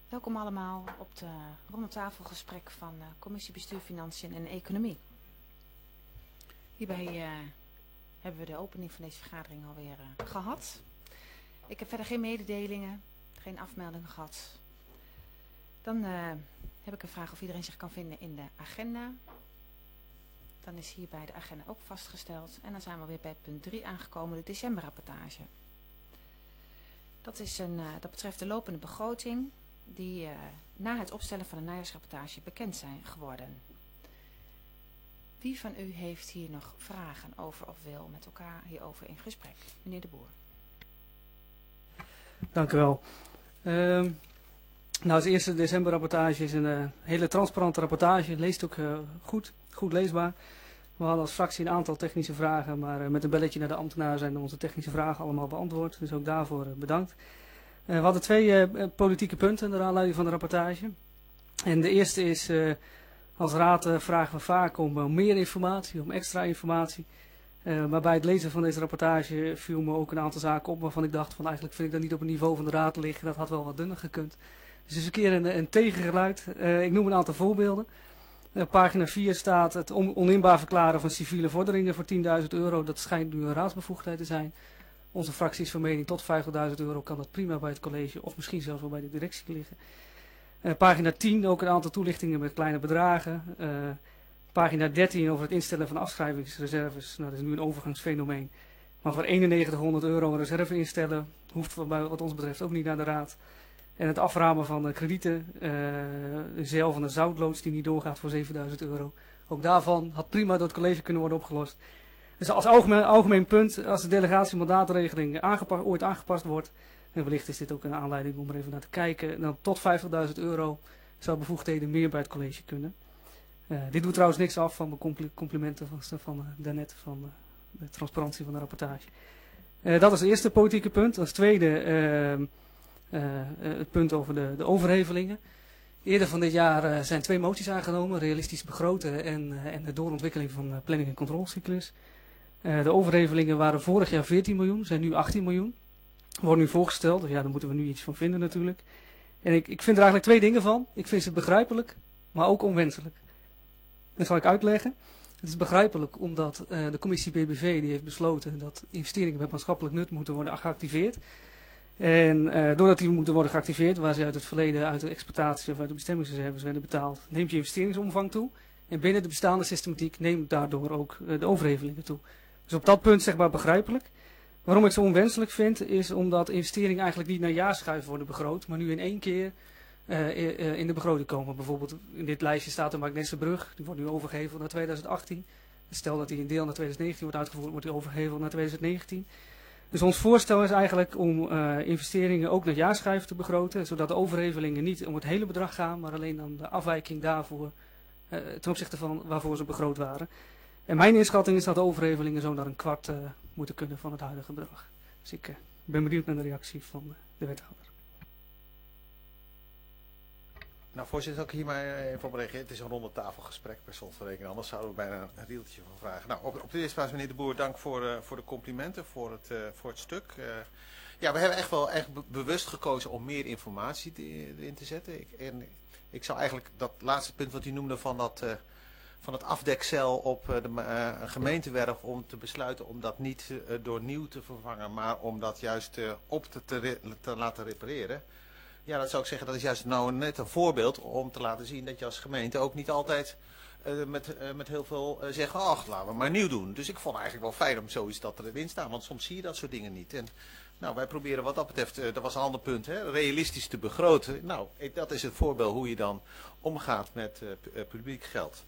Welkom allemaal op de rondetafelgesprek van Commissie Bestuur Financiën en Economie. Hierbij hebben we de opening van deze vergadering alweer gehad. Ik heb verder geen mededelingen, geen afmeldingen gehad. Dan heb ik een vraag of iedereen zich kan vinden in de agenda. Dan is hierbij de agenda ook vastgesteld. En dan zijn we weer bij punt 3 aangekomen, de decemberrapportage. Dat betreft de lopende begroting die na het opstellen van de najaarsrapportage bekend zijn geworden. Wie van u heeft hier nog vragen over of wil met elkaar hierover in gesprek? Meneer De Boer. Dank u wel. Het eerste decemberrapportage is een hele transparante rapportage. Het leest ook goed leesbaar. We hadden als fractie een aantal technische vragen, maar met een belletje naar de ambtenaar zijn onze technische vragen allemaal beantwoord. Dus ook daarvoor bedankt. We hadden twee politieke punten naar aanleiding van de rapportage. En de eerste is, als raad vragen we vaak om meer informatie, om extra informatie. Maar bij het lezen van deze rapportage viel me ook een aantal zaken op waarvan ik dacht van eigenlijk vind ik dat niet op het niveau van de raad liggen. Dat had wel wat dunner gekund. Dus is een keer een tegengeluid. Ik noem een aantal voorbeelden. Pagina 4 staat het oninbaar verklaren van civiele vorderingen voor €10.000. Dat schijnt nu een raadsbevoegdheid te zijn. Onze fractie is van mening tot €50.000 kan dat prima bij het college of misschien zelfs wel bij de directie liggen. Pagina 10 ook een aantal toelichtingen met kleine bedragen. Pagina 13 over het instellen van afschrijvingsreserves. Nou, dat is nu een overgangsfenomeen. Maar voor €9100 een reserve instellen hoeft wat ons betreft ook niet naar de raad. En het aframen van kredieten, een zeil van een zoutloods die niet doorgaat voor €7.000. Ook daarvan had prima door het college kunnen worden opgelost. Dus als algemeen punt, als de delegatiemandaatregeling ooit aangepast wordt, en wellicht is dit ook een aanleiding om er even naar te kijken, dan tot €50.000 zou bevoegdheden meer bij het college kunnen. Dit doet trouwens niks af van mijn complimenten van daarnet van de transparantie van de rapportage. Dat is het eerste politieke punt. Als tweede het punt over de overhevelingen. Eerder van dit jaar zijn 2 moties aangenomen, realistisch begroten en de doorontwikkeling van planning- en controlecyclus. De overhevelingen waren vorig jaar 14 miljoen, zijn nu 18 miljoen. Worden nu voorgesteld, dus ja, daar moeten we nu iets van vinden natuurlijk. En ik vind er eigenlijk 2 dingen van. Ik vind ze begrijpelijk, maar ook onwenselijk. Dat zal ik uitleggen. Het is begrijpelijk omdat de commissie BBV die heeft besloten dat investeringen met maatschappelijk nut moeten worden geactiveerd. En doordat die moeten worden geactiveerd, waar ze uit het verleden uit de exploitatie of uit de bestemmingsreserves werden betaald, neemt je investeringsomvang toe. En binnen de bestaande systematiek neemt daardoor ook de overhevelingen toe. Dus op dat punt zeg maar begrijpelijk. Waarom ik het zo onwenselijk vind, is omdat investeringen eigenlijk niet naar jaarschuif worden begroot, maar nu in één keer in de begroting komen. Bijvoorbeeld in dit lijstje staat de Magnetsebrug, die wordt nu overgeheveld naar 2018. Stel dat die een deel naar 2019 wordt uitgevoerd, wordt die overgeheveld naar 2019. Dus ons voorstel is eigenlijk om investeringen ook naar jaarschuif te begroten, zodat de overhevelingen niet om het hele bedrag gaan, maar alleen dan de afwijking daarvoor ten opzichte van waarvoor ze begroot waren. En mijn inschatting is dat de overhevelingen zo naar een kwart moeten kunnen van het huidige bedrag. Dus ik ben benieuwd naar de reactie van de wethouder. Nou, voorzitter, ook hier maar even op reageren. Het is een ronde tafelgesprek per slot van rekening. Anders zouden we bijna een rieltje van vragen. Nou, op de eerste plaats, meneer De Boer, dank voor de complimenten, voor het stuk. Ja, we hebben echt wel bewust gekozen om meer informatie erin te zetten. Ik zou eigenlijk dat laatste punt wat u noemde van het afdekcel op de gemeentewerf, om te besluiten om dat niet door nieuw te vervangen, maar om dat juist op te laten repareren. Ja, dat zou ik zeggen, dat is juist nou net een voorbeeld om te laten zien dat je als gemeente ook niet altijd met heel veel zeggen, ach, laten we maar nieuw doen. Dus ik vond het eigenlijk wel fijn om zoiets dat erin staat, want soms zie je dat soort dingen niet. En nou, wij proberen wat dat betreft, dat was een ander punt, realistisch te begroten. Nou, dat is het voorbeeld hoe je dan omgaat met publiek geld.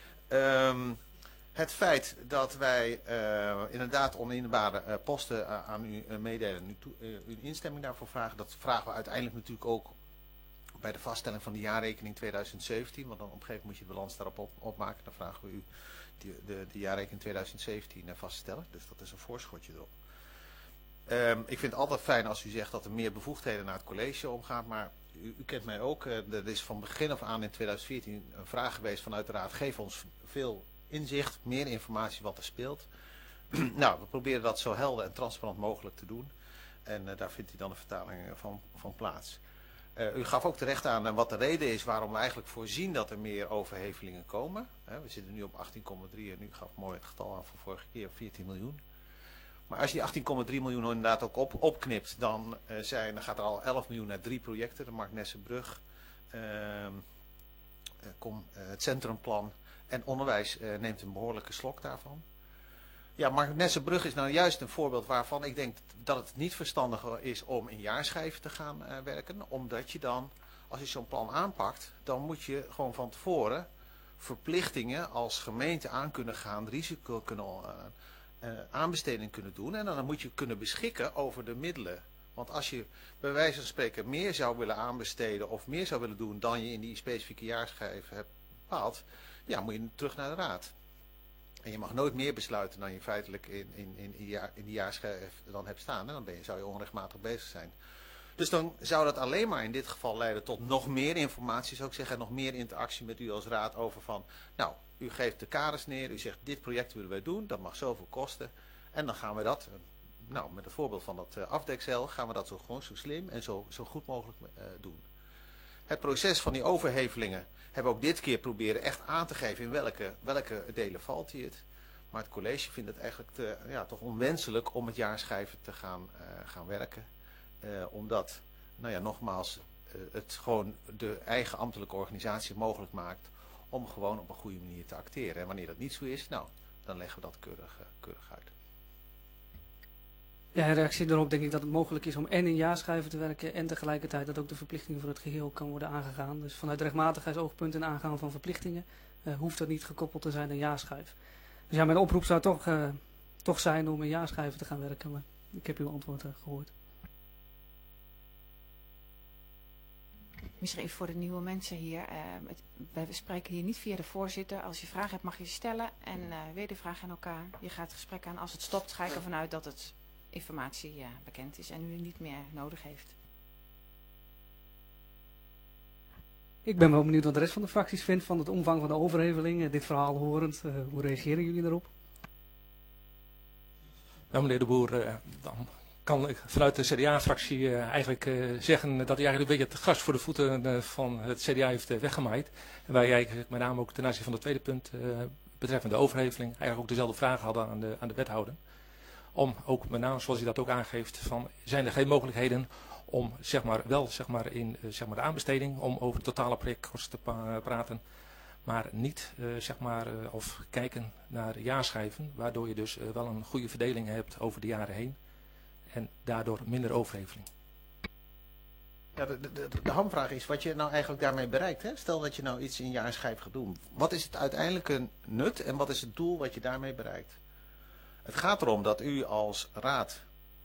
Het feit dat wij inderdaad oninbare posten aan u meedelen, uw instemming daarvoor vragen, dat vragen we uiteindelijk natuurlijk ook bij de vaststelling van de jaarrekening 2017, want dan op een gegeven moment moet je de balans daarop opmaken. Dan vragen we u de jaarrekening 2017 vaststellen, dus dat is een voorschotje erop. Ik vind het altijd fijn als u zegt dat er meer bevoegdheden naar het college omgaan, maar u kent mij ook. Er is van begin af aan in 2014 een vraag geweest vanuit de raad, geef ons veel inzicht, meer informatie wat er speelt. Nou, we proberen dat zo helder en transparant mogelijk te doen. En daar vindt u dan een vertaling van plaats. U gaf ook terecht aan wat de reden is waarom we eigenlijk voorzien dat er meer overhevelingen komen. We zitten nu op 18,3 en u gaf mooi het getal aan van vorige keer op 14 miljoen. Maar als je die 18,3 miljoen inderdaad ook opknipt, dan gaat er al 11 miljoen naar 3 projecten. De Marknessenbrug, het centrumplan en onderwijs neemt een behoorlijke slok daarvan. Ja, Marknessenbrug is nou juist een voorbeeld waarvan ik denk dat het niet verstandig is om in jaarschijven te gaan werken. Omdat je dan, als je zo'n plan aanpakt, dan moet je gewoon van tevoren verplichtingen als gemeente aan kunnen gaan, risico kunnen aanbesteding kunnen doen. En dan moet je kunnen beschikken over de middelen. Want als je bij wijze van spreken meer zou willen aanbesteden of meer zou willen doen dan je in die specifieke jaarschijf hebt bepaald, ja, moet je terug naar de raad. En je mag nooit meer besluiten dan je feitelijk in die jaarschijf dan hebt staan. En dan zou je onrechtmatig bezig zijn. Dus dan zou dat alleen maar in dit geval leiden tot nog meer informatie, zou ik zeggen. En nog meer interactie met u als raad over van, nou, u geeft de kaders neer. U zegt, dit project willen wij doen. Dat mag zoveel kosten. En dan gaan we dat, nou, met het voorbeeld van dat afdekzeil, gaan we dat zo slim en zo goed mogelijk doen. Het proces van die overhevelingen hebben we ook dit keer proberen echt aan te geven in welke delen valt hij het. Maar het college vindt het eigenlijk toch onwenselijk om met jaarschijven te gaan werken. Omdat, nou ja, nogmaals, het gewoon de eigen ambtelijke organisatie mogelijk maakt om gewoon op een goede manier te acteren. En wanneer dat niet zo is, nou, dan leggen we dat keurig uit. Ja, in reactie erop denk ik dat het mogelijk is om en in jaarschijven te werken en tegelijkertijd dat ook de verplichtingen voor het geheel kan worden aangegaan. Dus vanuit rechtmatigheidsoogpunt en aangaan van verplichtingen hoeft dat niet gekoppeld te zijn aan een jaarschijf. Dus ja, mijn oproep zou toch zijn om in jaarschijven te gaan werken, maar ik heb uw antwoord gehoord. Misschien even voor de nieuwe mensen hier. Wij spreken hier niet via de voorzitter. Als je vragen hebt mag je ze stellen en weer de vraag aan elkaar. Je gaat het gesprek aan. Als het stopt ga ik ervan uit dat het informatie bekend is en u niet meer nodig heeft. Ik ben wel benieuwd wat de rest van de fracties vindt van het omvang van de overheveling. Dit verhaal horend, hoe reageren jullie daarop? Nou, meneer de Boer, dan kan ik vanuit de CDA-fractie eigenlijk zeggen dat hij eigenlijk een beetje het gras voor de voeten van het CDA heeft weggemaaid. En wij eigenlijk met name ook ten aanzien van het tweede punt betreffende overheveling eigenlijk ook dezelfde vragen hadden aan de wethouder. Om ook met name, zoals hij dat ook aangeeft, van zijn er geen mogelijkheden om in de aanbesteding om over de totale projectkosten te praten, maar niet of kijken naar jaarschijven, waardoor je dus wel een goede verdeling hebt over de jaren heen en daardoor minder overheveling. Ja, de hamvraag is wat je nou eigenlijk daarmee bereikt. Hè? Stel dat je nou iets in jaarschijf gaat doen. Wat is het uiteindelijke nut en wat is het doel wat je daarmee bereikt? Het gaat erom dat u als raad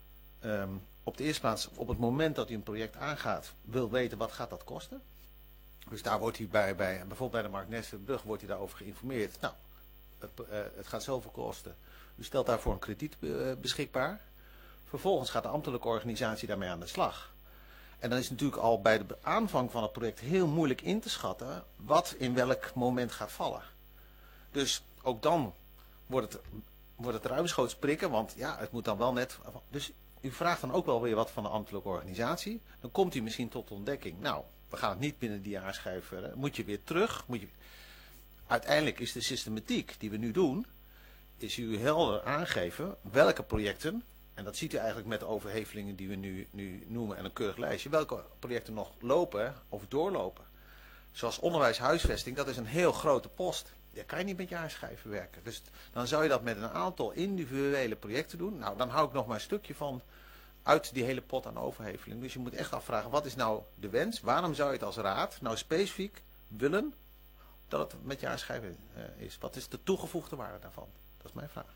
op de eerste plaats op het moment dat u een project aangaat wil weten wat gaat dat kosten. Dus daar wordt u bijvoorbeeld bij de Marknessenbrug wordt u daarover geïnformeerd. Nou, het gaat zoveel kosten. U stelt daarvoor een krediet beschikbaar. Vervolgens gaat de ambtelijke organisatie daarmee aan de slag. En dan is het natuurlijk al bij de aanvang van het project heel moeilijk in te schatten wat in welk moment gaat vallen. Dus ook dan wordt het ruimschoots prikken, want ja, het moet dan wel net. Dus u vraagt dan ook wel weer wat van de ambtelijke organisatie. Dan komt u misschien tot de ontdekking. Nou, we gaan het niet binnen die jaarschijf verder. Moet je weer terug. Uiteindelijk is de systematiek die we nu doen, is u helder aangeven welke projecten, en dat ziet u eigenlijk met de overhevelingen die we nu noemen en een keurig lijstje, welke projecten nog lopen of doorlopen. Zoals onderwijs, huisvesting, dat is een heel grote post. Daar kan je niet met jaarschijven werken. Dus dan zou je dat met een aantal individuele projecten doen. Nou, dan hou ik nog maar een stukje van uit die hele pot aan overheveling. Dus je moet echt afvragen, wat is nou de wens? Waarom zou je het als raad nou specifiek willen dat het met jaarschijven is? Wat is de toegevoegde waarde daarvan? Dat is mijn vraag.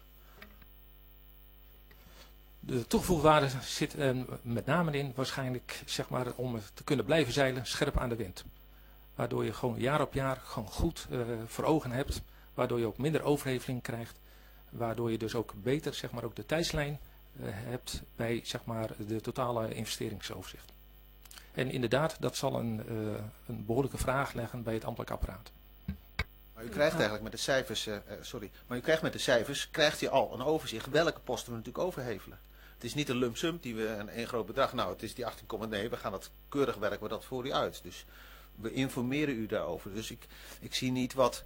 De toegevoegde waarde zit met name in waarschijnlijk om te kunnen blijven zeilen scherp aan de wind. Waardoor je gewoon jaar op jaar gewoon goed voor ogen hebt. Waardoor je ook minder overheveling krijgt. Waardoor je dus ook beter ook de tijdslijn hebt bij de totale investeringsoverzicht. En inderdaad, dat zal een behoorlijke vraag leggen bij het ambtelijk apparaat. Maar u krijgt eigenlijk met de cijfers, krijgt u al een overzicht welke posten we natuurlijk overhevelen. Het is niet een lump sum die we een één groot bedrag. Nou, het is die 18,9. We gaan dat keurig werken dat voor u uit. Dus we informeren u daarover. Dus ik zie niet wat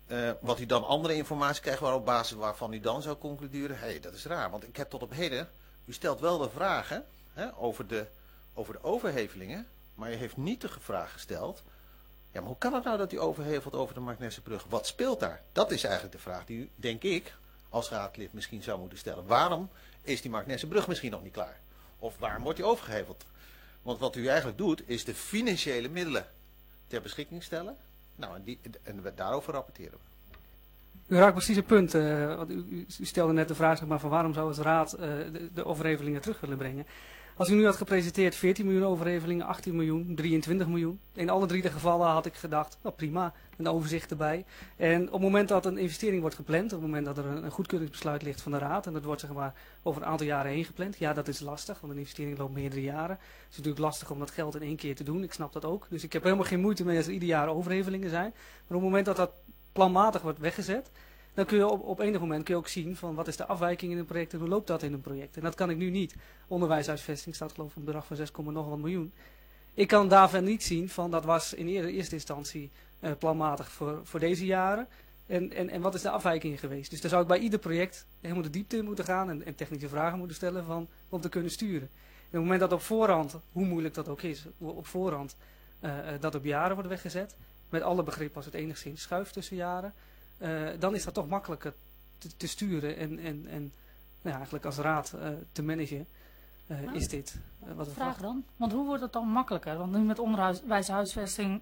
u dan andere informatie krijgt op basis waarvan u dan zou concluderen. Hé, dat is raar. Want ik heb tot op heden. U stelt wel de vragen over de overhevelingen. Maar u heeft niet de vraag gesteld. Ja, maar hoe kan het nou dat u overhevelt over de Marknessebrug? Wat speelt daar? Dat is eigenlijk de vraag die u, denk ik, als raadlid misschien zou moeten stellen. Waarom is die Marknessebrug misschien nog niet klaar? Of waarom wordt die overgeheveld? Want wat u eigenlijk doet, is de financiële middelen ter beschikking stellen. Nou, en daarover rapporteren we. U raakt precies het punt. Want u stelde net de vraag, zeg maar, van waarom zou het raad de overhevelingen terug willen brengen. Als u nu had gepresenteerd 14 miljoen overhevelingen, 18 miljoen, 23 miljoen. In alle 3 de gevallen had ik gedacht, nou prima, een overzicht erbij. En op het moment dat een investering wordt gepland, op het moment dat er een goedkeuringsbesluit ligt van de raad, en dat wordt zeg maar over een aantal jaren heen gepland. Ja, dat is lastig, want een investering loopt meerdere jaren. Het is natuurlijk lastig om dat geld in één keer te doen, ik snap dat ook. Dus ik heb helemaal geen moeite mee als er ieder jaar overhevelingen zijn. Maar op het moment dat dat planmatig wordt weggezet, dan kun je op enig moment ook zien van wat is de afwijking in een project en hoe loopt dat in een project. En dat kan ik nu niet. Onderwijshuisvesting staat geloof ik een bedrag van 6, nog wat miljoen. Ik kan daarvan niet zien van dat was in eerste instantie planmatig voor deze jaren. En wat is de afwijking geweest. Dus daar zou ik bij ieder project helemaal de diepte in moeten gaan en technische vragen moeten stellen om te kunnen sturen. En op het moment dat op voorhand, hoe moeilijk dat ook is, op voorhand dat op jaren wordt weggezet, met alle begrip als het enigszins schuift tussen jaren, dan is dat toch makkelijker te sturen en nou ja, eigenlijk als raad te managen. Is dit wat we vraag dan? Want hoe wordt het dan makkelijker? Want nu met onderwijshuisvesting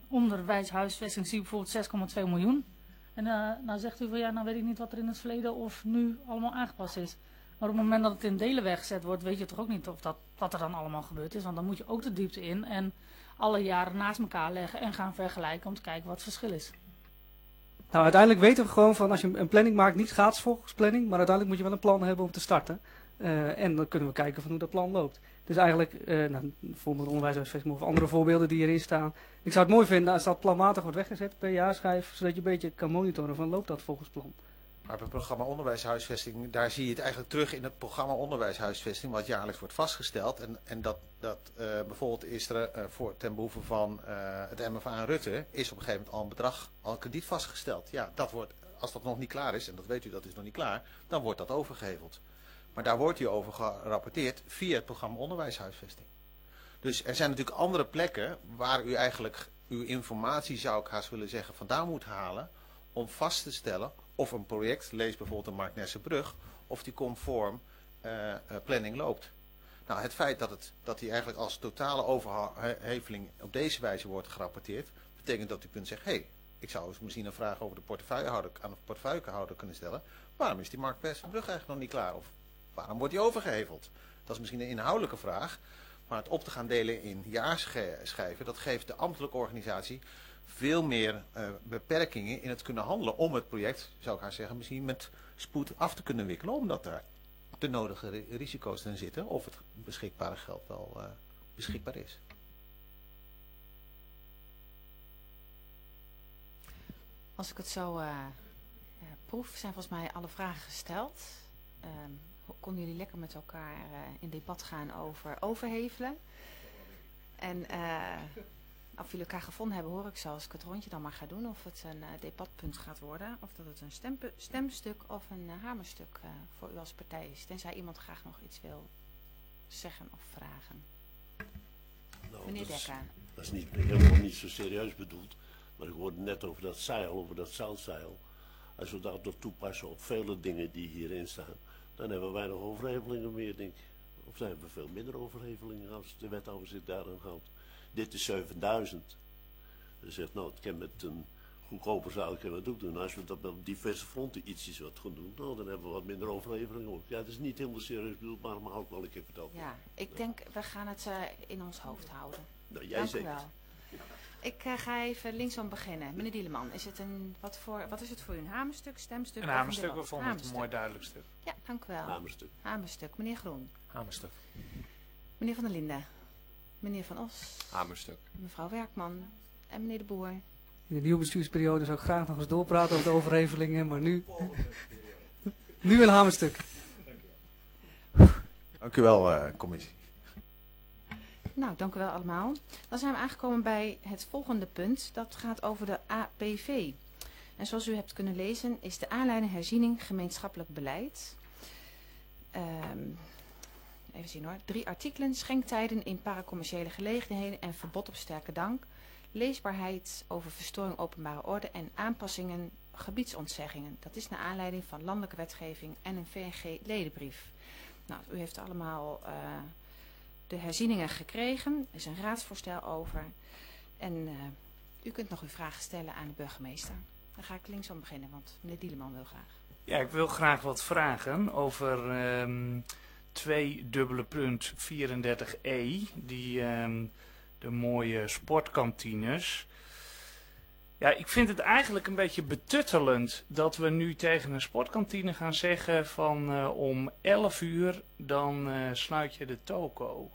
zie ik bijvoorbeeld 6,2 miljoen. En nou zegt u van ja, nou weet ik niet wat er in het verleden of nu allemaal aangepast is. Maar op het moment dat het in delen weggezet wordt, weet je toch ook niet of wat er dan allemaal gebeurd is. Want dan moet je ook de diepte in en alle jaren naast elkaar leggen en gaan vergelijken om te kijken wat het verschil is. Nou, uiteindelijk weten we gewoon van als je een planning maakt, niet gratis volgens planning, maar uiteindelijk moet je wel een plan hebben om te starten. En dan kunnen we kijken van hoe dat plan loopt. Dus eigenlijk, bijvoorbeeld onderwijshuisvesting of andere voorbeelden die hierin staan. Ik zou het mooi vinden als dat planmatig wordt weggezet per jaarschijf, zodat je een beetje kan monitoren van loopt dat volgens plan. Maar bij het programma onderwijshuisvesting, daar zie je het eigenlijk terug in het programma onderwijshuisvesting, wat jaarlijks wordt vastgesteld. En dat bijvoorbeeld is er ten behoeve van het MFA en Rutte, is op een gegeven moment al een bedrag, al een krediet vastgesteld. Ja, dat wordt, als dat nog niet klaar is, en dat weet u, dat is nog niet klaar, dan wordt dat overgeheveld. Maar daar wordt u over gerapporteerd via het programma onderwijshuisvesting. Dus er zijn natuurlijk andere plekken waar u eigenlijk uw informatie, zou ik haast willen zeggen, vandaan moet halen om vast te stellen of een project, lees bijvoorbeeld de Marknessebrug, of die conform planning loopt. Nou, het feit dat die eigenlijk als totale overheveling op deze wijze wordt gerapporteerd, betekent dat u kunt zeggen, hé, ik zou eens misschien een vraag over de portefeuillehouder aan de portefeuillehouder kunnen stellen. Waarom is die Marknessebrug eigenlijk nog niet klaar? Of waarom wordt die overgeheveld? Dat is misschien een inhoudelijke vraag, maar het op te gaan delen in jaarschijven, dat geeft de ambtelijke organisatie veel meer beperkingen in het kunnen handelen om het project, zou ik haar zeggen, misschien met spoed af te kunnen wikkelen, omdat daar de nodige risico's in zitten of het beschikbare geld wel beschikbaar is. Als ik het zo proef, zijn volgens mij alle vragen gesteld. Konden jullie lekker met elkaar in debat gaan over overhevelen. En of jullie elkaar gevonden hebben, hoor ik zo als ik het rondje dan maar ga doen. Of het een debatpunt gaat worden. Of dat het een stemstuk of een hamerstuk voor u als partij is. Tenzij iemand graag nog iets wil zeggen of vragen. Nou, Meneer Dekker. Dat is helemaal niet zo serieus bedoeld. Maar ik hoorde net over dat zeil, over dat zeilzeil. Als we dat nog toepassen op vele dingen die hierin staan, dan hebben we weinig overhevelingen meer, denk ik. Of dan hebben we veel minder overhevelingen als de wethouder zich daaraan houdt. Dit is 7000. Hij zegt, nou, het kan met een goedkoper zeil kan het ook doen. Als we dat op diverse fronten ietsjes wat gaan doen, nou, dan hebben we wat minder overhevelingen ook. Ja, het is niet helemaal serieus bedoeld, maar ook wel een keer verteld. Ja, ik denk, we gaan het in ons hoofd houden. Nou, jij Dank zeker. u wel. Ik ga even linksom beginnen. Meneer Dieleman, is het wat is het voor u? Een hamerstuk, stemstuk? Een of hamerstuk, debat? we vonden het een mooi duidelijk stuk. Ja, dank u wel. Hamerstuk. Hamerstuk. Meneer Groen. Hamerstuk. Meneer Van der Linden. Meneer Van Os. Hamerstuk. Mevrouw Werkman. En meneer De Boer. In de nieuwe bestuursperiode zou ik graag nog eens doorpraten over de overhevelingen, maar nu een hamerstuk. Dank u wel, commissie. Nou, dank u wel allemaal. Dan zijn we aangekomen bij het volgende punt. Dat gaat over de APV. En zoals u hebt kunnen lezen is de aanleiding herziening gemeenschappelijk beleid. Even zien hoor. 3 artikelen. Schenktijden in paracommerciële gelegenheden en verbod op sterke drank. Leesbaarheid over verstoring openbare orde en aanpassingen gebiedsontzeggingen. Dat is naar aanleiding van landelijke wetgeving en een VNG-ledenbrief. Nou, u heeft allemaal de herzieningen gekregen. Er is een raadsvoorstel over. En u kunt nog uw vragen stellen aan de burgemeester. Dan ga ik linksom beginnen, want meneer Dieleman wil graag. Ja, ik wil graag wat vragen over 2.34e, die de mooie sportkantines. Ja, ik vind het eigenlijk een beetje betuttelend dat we nu tegen een sportkantine gaan zeggen van om 11 uur dan sluit je de toko.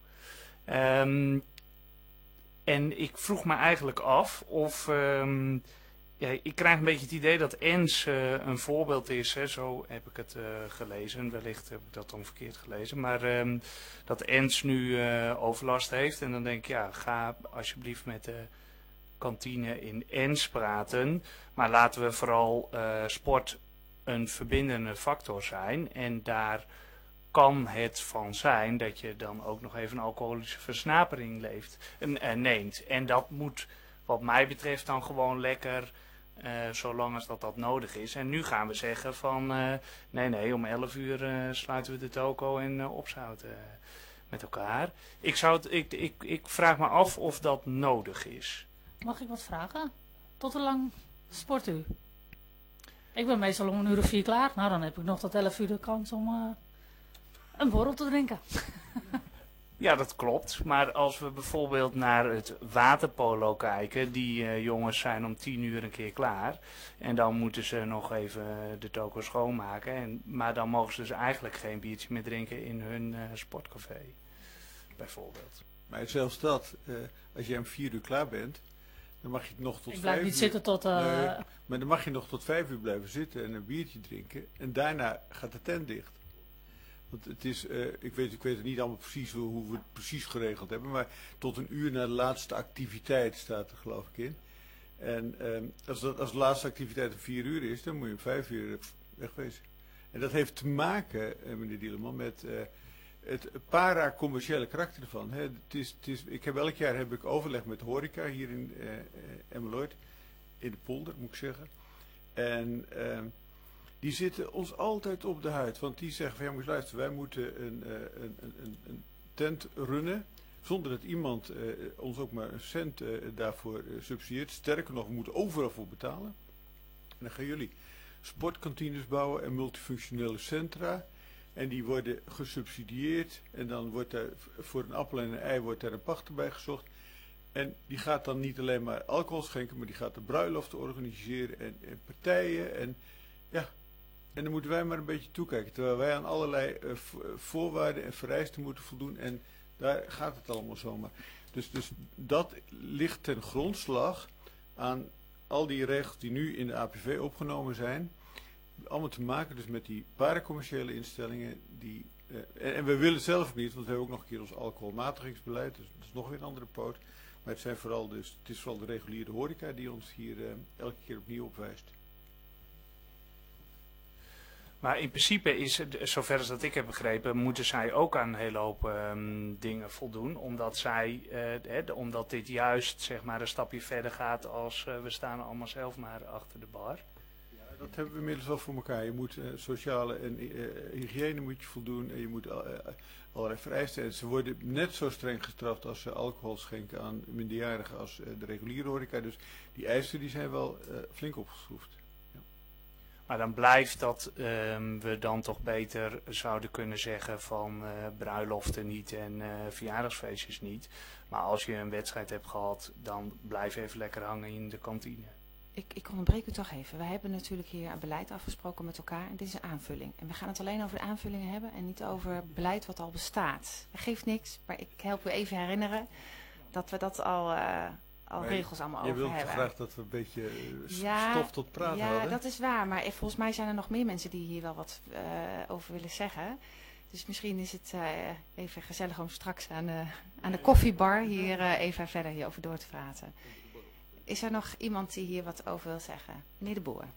En ik vroeg me eigenlijk af of... ja, ik krijg een beetje het idee dat Ens een voorbeeld is, hè, zo heb ik het gelezen. Wellicht heb ik dat dan verkeerd gelezen. Maar dat Ens nu overlast heeft. En dan denk ik, ja, ga alsjeblieft met de kantine in Ens praten. Maar laten we vooral sport een verbindende factor zijn. En daar kan het van zijn dat je dan ook nog even een alcoholische versnapering neemt. En dat moet wat mij betreft dan gewoon lekker... zolang als dat nodig is. En nu gaan we zeggen van nee, om 11 uur sluiten we de toko en opzouten met elkaar. Ik vraag me af of dat nodig is. Mag ik wat vragen? Tot hoe lang sport u? Ik ben meestal om 1:04 klaar. Nou, dan heb ik nog tot 11 uur de kans om een borrel te drinken. Ja, dat klopt. Maar als we bijvoorbeeld naar het waterpolo kijken, die jongens zijn om 10 uur een keer klaar. En dan moeten ze nog even de toko schoonmaken. Maar dan mogen ze dus eigenlijk geen biertje meer drinken in hun sportcafé, bijvoorbeeld. Maar zelfs dat, als je om 4 uur klaar bent, dan mag je nog tot 5 uur... Ik blijf niet zitten tot... Nee, maar dan mag je nog tot 5 uur blijven zitten en een biertje drinken. En daarna gaat de tent dicht. Want het is, ik weet het niet allemaal precies hoe we het precies geregeld hebben, maar tot 1 uur na de laatste activiteit staat er geloof ik in. En als de laatste activiteit om 4 uur is, dan moet je om 5 uur wegwezen. En dat heeft te maken, meneer Dieleman, met het para-commerciële karakter ervan. Hè. Elk jaar heb ik overleg met de horeca hier in Emmeloord, in de polder moet ik zeggen. En... die zitten ons altijd op de huid. Want die zeggen van ja, moet je luisteren, wij moeten een tent runnen. Zonder dat iemand ons ook maar een cent daarvoor subsidieert. Sterker nog, we moeten overal voor betalen. En dan gaan jullie sportkantines bouwen en multifunctionele centra. En die worden gesubsidieerd. En dan wordt daar voor een appel en een ei wordt daar een pachter bij gezocht. En die gaat dan niet alleen maar alcohol schenken, maar die gaat de bruiloften organiseren en partijen. En ja... En dan moeten wij maar een beetje toekijken. Terwijl wij aan allerlei voorwaarden en vereisten moeten voldoen. En daar gaat het allemaal zomaar. Dus dat ligt ten grondslag aan al die regels die nu in de APV opgenomen zijn. Allemaal te maken dus met die paracommerciële instellingen. En we willen het zelf ook niet, want we hebben ook nog een keer ons alcoholmatigingsbeleid. Dus dat is nog weer een andere poot. Maar het is vooral de reguliere horeca die ons hier elke keer opnieuw opwijst. Maar in principe is het, zover als dat ik heb begrepen, moeten zij ook aan een hele hoop dingen voldoen. Omdat dit juist zeg maar een stapje verder gaat als we staan allemaal zelf maar achter de bar. Ja, dat hebben we inmiddels wel voor elkaar. Je moet sociale en hygiëne moet je voldoen en je moet allerlei vereisten. En ze worden net zo streng gestraft als ze alcohol schenken aan minderjarigen als de reguliere horeca. Dus die eisen die zijn wel flink opgeschroefd. Maar dan blijft dat we dan toch beter zouden kunnen zeggen van bruiloften niet en verjaardagsfeestjes niet. Maar als je een wedstrijd hebt gehad, dan blijf even lekker hangen in de kantine. Ik onderbreek u toch even. Wij hebben natuurlijk hier een beleid afgesproken met elkaar en dit is een aanvulling. En we gaan het alleen over de aanvullingen hebben en niet over beleid wat al bestaat. Dat geeft niks, maar ik help u even herinneren dat we dat al regels allemaal over hebben. Je wilt graag dat we een beetje stof tot praten hadden? Ja, dat is waar. Maar volgens mij zijn er nog meer mensen die hier wel wat over willen zeggen. Dus misschien is het even gezellig om straks aan de koffiebar hier even verder hierover door te praten. Is er nog iemand die hier wat over wil zeggen? Meneer De Boer.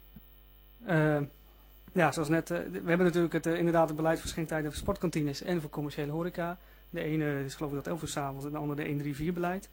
Ja, zoals net, we hebben natuurlijk inderdaad het beleid voor schenktijden voor sportkantines en voor commerciële horeca. De ene is geloof ik dat 11 uur 's avonds en de andere de 1-3-4 beleid.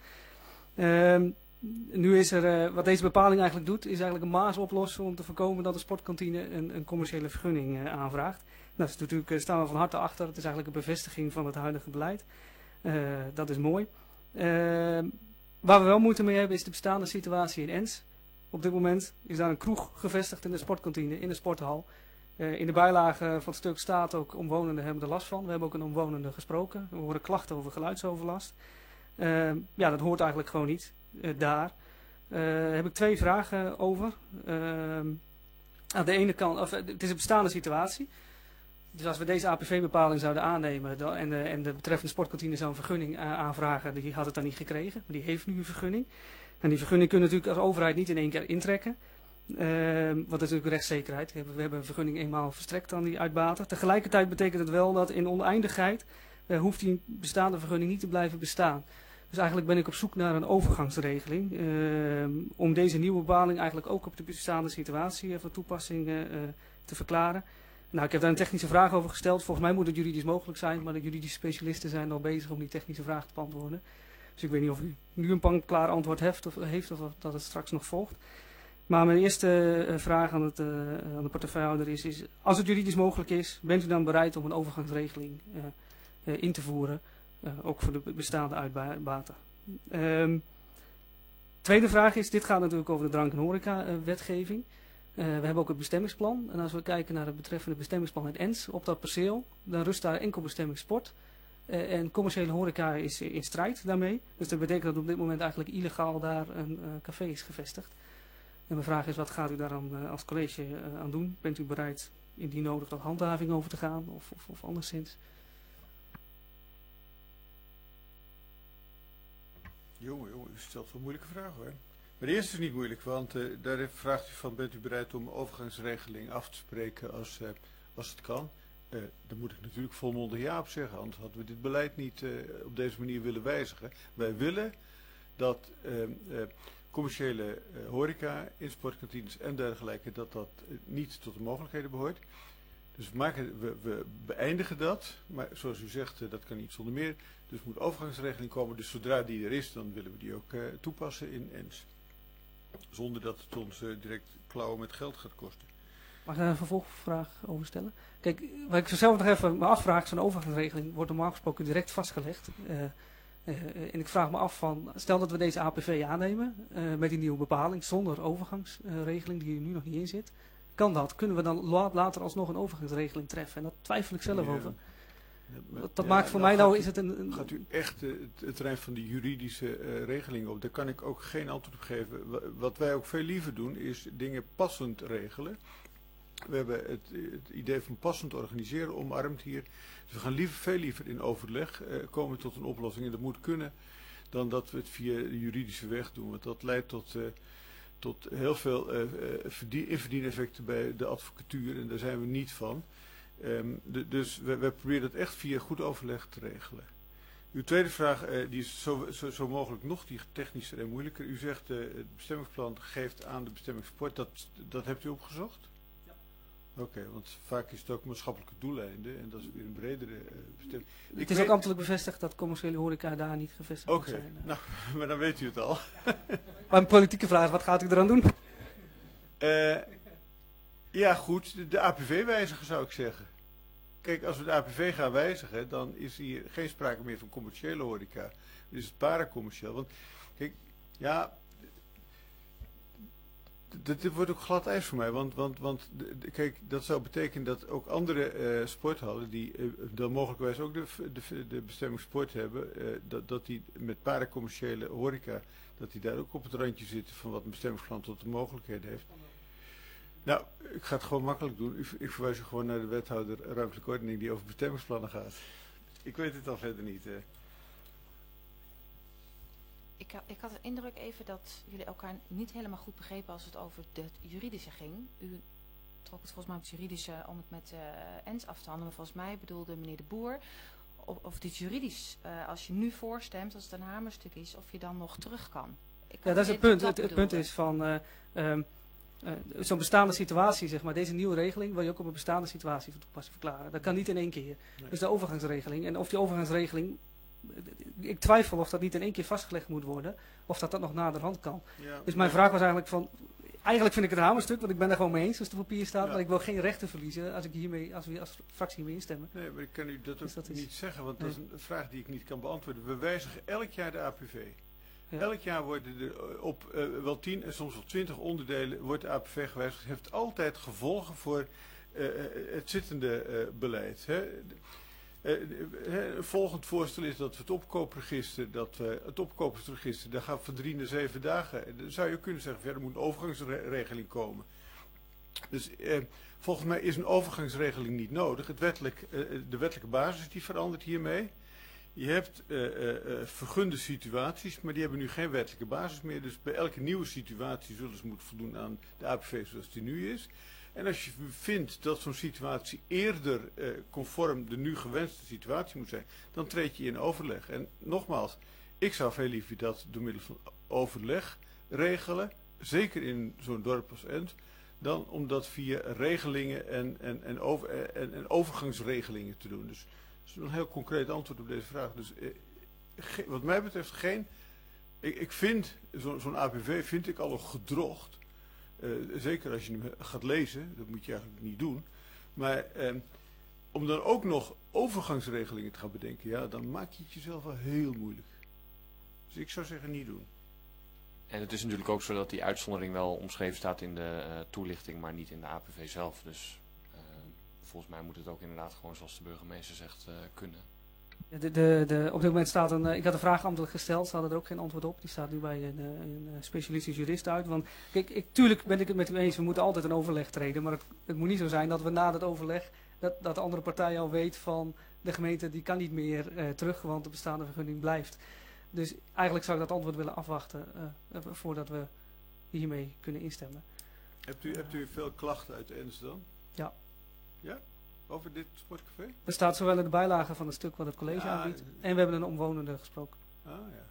Nu is er, wat deze bepaling eigenlijk doet, is eigenlijk een maas oplossen om te voorkomen dat een sportkantine een commerciële vergunning aanvraagt. Dat is natuurlijk, staan we van harte achter. Het is eigenlijk een bevestiging van het huidige beleid. Dat is mooi. Waar we wel moeite mee hebben is de bestaande situatie in Ens. Op dit moment is daar een kroeg gevestigd in de sportkantine, in de sporthal. In de bijlage van het stuk staat ook omwonenden hebben er last van. We hebben ook een omwonende gesproken. We horen klachten over geluidsoverlast. Ja, dat hoort eigenlijk gewoon niet daar. Heb ik 2 vragen over. Aan de ene kant, het is een bestaande situatie. Dus als we deze APV-bepaling zouden aannemen en de betreffende sportkantine zou een vergunning aanvragen, die had het dan niet gekregen. Maar die heeft nu een vergunning. En die vergunning kunnen we natuurlijk als overheid niet in één keer intrekken. Want dat is natuurlijk rechtszekerheid. We hebben een vergunning eenmaal verstrekt aan die uitbater. Tegelijkertijd betekent het wel dat in oneindigheid hoeft die bestaande vergunning niet te blijven bestaan. Dus eigenlijk ben ik op zoek naar een overgangsregeling. Om deze nieuwe bepaling eigenlijk ook op de bestaande situatie van toepassing te verklaren. Nou, ik heb daar een technische vraag over gesteld. Volgens mij moet het juridisch mogelijk zijn, maar de juridische specialisten zijn al bezig om die technische vraag te beantwoorden. Dus ik weet niet of u nu een klaar antwoord heeft of dat het straks nog volgt. Maar mijn eerste vraag aan de portefeuillehouder is, als het juridisch mogelijk is, bent u dan bereid om een overgangsregeling in te voeren, ook voor de bestaande uitbater? Tweede vraag is, dit gaat natuurlijk over de drank- en horeca-wetgeving. We hebben ook het bestemmingsplan. En als we kijken naar het betreffende bestemmingsplan in Ens, op dat perceel, dan rust daar enkel bestemming sport. En commerciële horeca is in strijd daarmee. Dus dat betekent dat op dit moment eigenlijk illegaal daar een café is gevestigd. En mijn vraag is, wat gaat u daar dan als college aan doen? Bent u bereid indien nodig tot handhaving over te gaan of anderszins? Jongen, u stelt wel moeilijke vragen hoor. Maar de eerste is niet moeilijk, want daar vraagt u van, bent u bereid om overgangsregeling af te spreken als het kan? Daar moet ik natuurlijk volmondig ja op zeggen, anders hadden we dit beleid niet op deze manier willen wijzigen. Wij willen dat commerciële horeca in sportkantines en dergelijke, dat niet tot de mogelijkheden behoort. Dus we beëindigen dat, maar zoals u zegt, dat kan niet zonder meer. Dus er moet overgangsregeling komen, dus zodra die er is, dan willen we die ook toepassen in Ens. Zonder dat het ons direct klauwen met geld gaat kosten. Mag ik daar een vervolgvraag over stellen? Kijk, wat ik zelf nog even me afvraag, zo'n overgangsregeling wordt normaal gesproken direct vastgelegd. En ik vraag me af van, stel dat we deze APV aannemen met die nieuwe bepaling zonder overgangsregeling die er nu nog niet in zit. Kan dat? Kunnen we dan later alsnog een overgangsregeling treffen? En daar twijfel ik zelf over. Dat maakt voor mij nou, is het een... Gaat u echt het terrein van die juridische regeling op? Daar kan ik ook geen antwoord op geven. Wat wij ook veel liever doen, is dingen passend regelen. We hebben het idee van passend organiseren omarmd hier. Dus we gaan veel liever in overleg komen tot een oplossing. En dat moet kunnen dan dat we het via de juridische weg doen. Want dat leidt tot heel veel inverdieneffecten bij de advocatuur. En daar zijn we niet van. Dus we proberen dat echt via goed overleg te regelen. Uw tweede vraag die is zo mogelijk nog die technischer en moeilijker. U zegt het bestemmingsplan geeft aan de bestemming sport. Dat hebt u opgezocht? Ja. Oké, want vaak is het ook maatschappelijke doeleinden en dat is weer een bredere bestemming. Het is ook ambtelijk bevestigd dat commerciële horeca daar niet gevestigd moet zijn. Oké, nou, maar dan weet u het al. Maar een politieke vraag, wat gaat u eraan doen? Ja goed, de APV wijzigen zou ik zeggen. Kijk, als we de APV gaan wijzigen, dan is hier geen sprake meer van commerciële horeca. Dan is het paracommercieel. Want, kijk, ja, dit wordt ook glad ijs voor mij. Want kijk, dat zou betekenen dat ook andere sporthallen, die dan mogelijkwijs ook de bestemming sport hebben, dat die met paracommerciële horeca, dat die daar ook op het randje zitten van wat een bestemmingsplan tot de mogelijkheden heeft. Nou, ik ga het gewoon makkelijk doen. Ik verwijs u gewoon naar de wethouder ruimtelijke ordening die over bestemmingsplannen gaat. Ik weet het al verder niet. Ik had de indruk even dat jullie elkaar niet helemaal goed begrepen als het over het juridische ging. U trok het volgens mij op het juridische om het met ENS af te handelen. Maar volgens mij bedoelde meneer De Boer of dit juridisch, als je nu voorstemt, als het een hamerstuk is, of je dan nog terug kan. Ja, dat is het punt. Het punt is van zo'n bestaande situatie, zeg maar, deze nieuwe regeling wil je ook op een bestaande situatie van toepassing verklaren. Dat kan niet in één keer. Nee. Dus de overgangsregeling. En of die overgangsregeling, ik twijfel of dat niet in één keer vastgelegd moet worden, of dat nog naderhand kan. Ja, Dus mijn vraag was eigenlijk van, eigenlijk vind ik het een hamerstuk, want ik ben er gewoon mee eens als het op papier staat, Ja. maar ik wil geen rechten verliezen als we als fractie hiermee instemmen. Nee, maar ik kan u dat ook Dus dat is- niet zeggen, want Nee. dat is een vraag die ik niet kan beantwoorden. We wijzigen elk jaar de APV. Ja. Elk jaar worden er op wel 10 en soms wel 20 onderdelen wordt de APV gewijzigd. Het heeft altijd gevolgen voor het zittende beleid. Hè. Een volgend voorstel is dat we het opkopersregister, daar gaat van 3 naar 7 dagen. Dan zou je kunnen zeggen, er moet een overgangsregeling komen. Dus volgens mij is een overgangsregeling niet nodig. De wettelijke basis die verandert hiermee. Je hebt vergunde situaties, maar die hebben nu geen wettelijke basis meer. Dus bij elke nieuwe situatie zullen ze moeten voldoen aan de APV zoals die nu is. En als je vindt dat zo'n situatie eerder conform de nu gewenste situatie moet zijn, dan treed je in overleg. En nogmaals, ik zou veel liever dat door middel van overleg regelen, zeker in zo'n dorp als Ent, dan om dat via regelingen en overgangsregelingen te doen. Dus dat is een heel concreet antwoord op deze vraag. Dus wat mij betreft geen. Ik vind zo'n APV vind ik al een gedrocht. Zeker als je hem gaat lezen, dat moet je eigenlijk niet doen. Maar om dan ook nog overgangsregelingen te gaan bedenken, ja, dan maak je het jezelf wel heel moeilijk. Dus ik zou zeggen niet doen. En het is natuurlijk ook zo dat die uitzondering wel omschreven staat in de toelichting, maar niet in de APV zelf. Dus volgens mij moet het ook inderdaad gewoon zoals de burgemeester zegt kunnen. Op dit moment staat ik had een vraag ambtelijk gesteld, ze hadden er ook geen antwoord op. Die staat nu bij een specialistisch jurist uit. Want kijk, tuurlijk ben ik het met u eens, we moeten altijd een overleg treden. Maar het moet niet zo zijn dat we na dat overleg, dat de andere partij al weet van de gemeente die kan niet meer terug, want de bestaande vergunning blijft. Dus eigenlijk zou ik dat antwoord willen afwachten voordat we hiermee kunnen instemmen. Hebt u veel klachten uit Ens dan? Ja. Ja? Over dit sportcafé? Er staat zowel in de bijlage van het stuk wat het college Ja, aanbiedt. En we hebben een omwonende gesproken. Ah ja.